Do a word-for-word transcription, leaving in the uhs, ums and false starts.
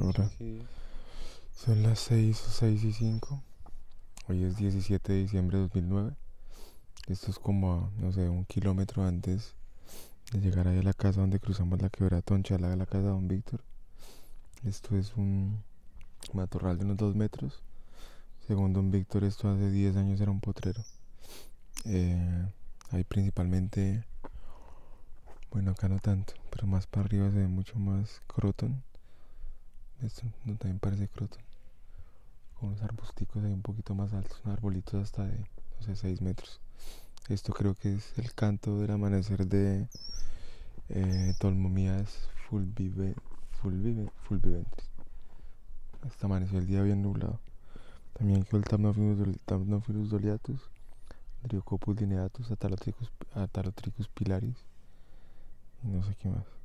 Ahora Sí. son las seis o seis y cinco. Hoy es diecisiete de diciembre de dos mil nueve. Esto es como, a, no sé, un kilómetro antes de llegar ahí a la casa donde cruzamos la quebrada Tonchalá, a la casa de Don Víctor. Esto es un matorral de unos dos metros. Según Don Víctor, esto hace diez años era un potrero. Eh, hay principalmente, bueno, acá no tanto, pero más para arriba se ve mucho más croton. Esto no, también parece croton. Con unos arbusticos ahí un poquito más altos, unos arbolitos hasta de, no sé, seis metros. Esto creo que es el canto del amanecer de eh, Tolmomías fulvive, fulvive, fulviventris. Hasta amaneció el día bien nublado. También quedó el Thamnophilus, Thamnophilus doliatus, Dryocopus lineatus, Atalotricus, Atalotricus pilaris y no sé qué más.